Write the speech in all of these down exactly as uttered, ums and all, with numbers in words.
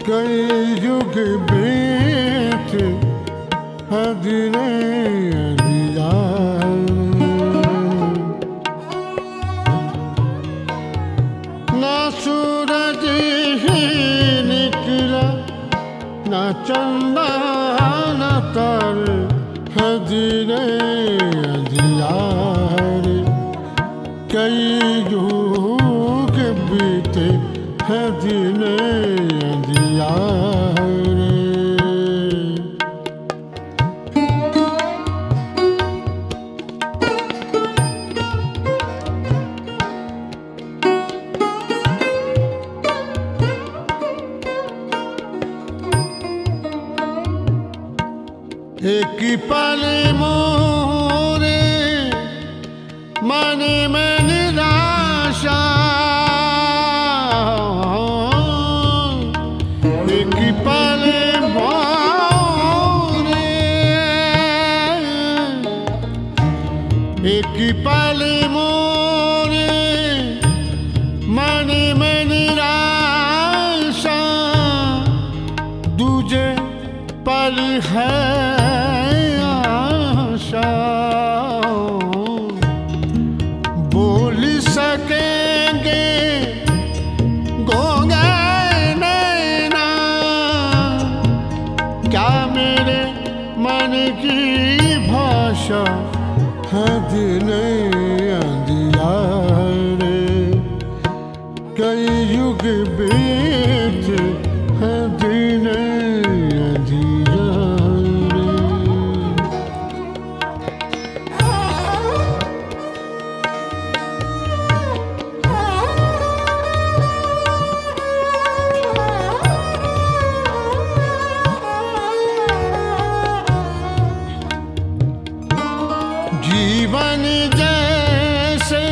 कई युग बीत है दिने दिया ना सूरज ही निकला ना चंदा न तर है दिने दिया कई युग बीते है दिने दिया एक पल मोरे मन में निराशा एक पल मोरे एक पल मोरे मन में निराशा दूजे पल है बोल सकेंगे गोंगे नैना क्या मेरे मन की भाषा है दिल अंधियारे कई युग बीत है दिन जीवन जैसे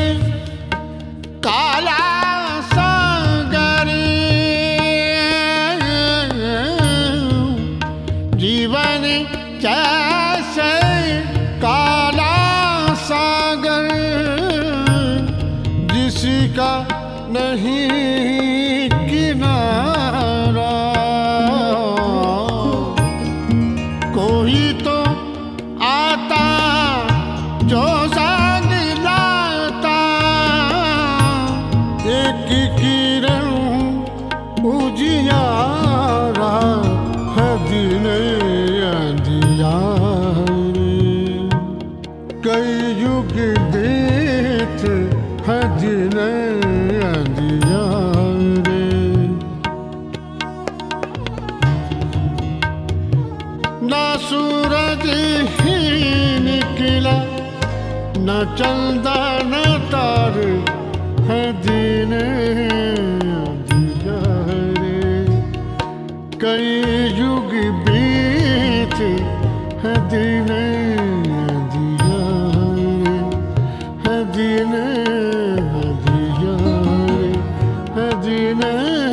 काला सागर जीवन जैसे काला सागर जिसका नहीं किनारा कोई तो आता जो संग लाता एक किरण उजियारा है दिन अंधियारे कई युग बीत है दिन अंधियारे ना सूरज ही निकला न चंदा न तार है दिन अंधियारे कई युग बीत है दिन अंधियारे है दिन अंधियारे है दिन